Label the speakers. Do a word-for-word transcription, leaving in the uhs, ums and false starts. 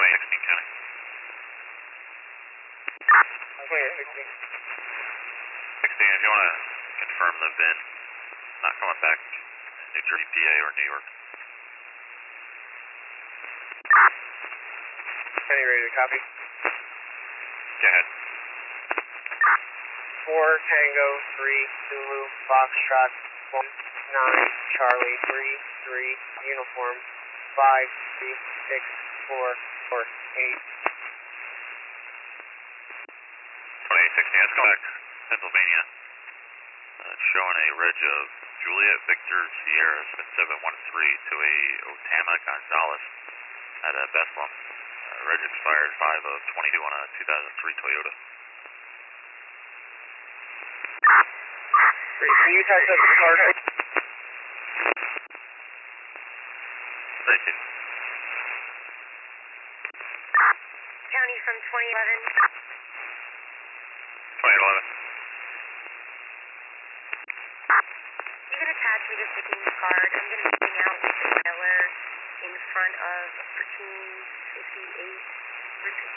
Speaker 1: twenty-eight sixteen County.
Speaker 2: twenty-eight sixteen.
Speaker 1: sixteen, if you want to confirm the V I N, not coming back New Jersey, P A, or New York.
Speaker 2: County ready to copy.
Speaker 1: Go ahead.
Speaker 2: four Tango three Zulu Foxtrot one nine Charlie three three Uniform five three six four four eight.
Speaker 1: twenty-eight sixteen, let's go back Pennsylvania. Uh, showing a reg of Juliet Victor Sierra seven one three to a Otama Gonzalez at a Bethlehem. Uh, reg expired five of twenty-two on a two thousand three Toyota.
Speaker 2: Great. Can you attach that to the card?
Speaker 1: Thank you.
Speaker 3: County from twenty eleven.
Speaker 1: twenty eleven.
Speaker 3: You can attach me to Vicky's card. I'm going to be sitting out with the trailer in front of thirteen fifty-eight Richard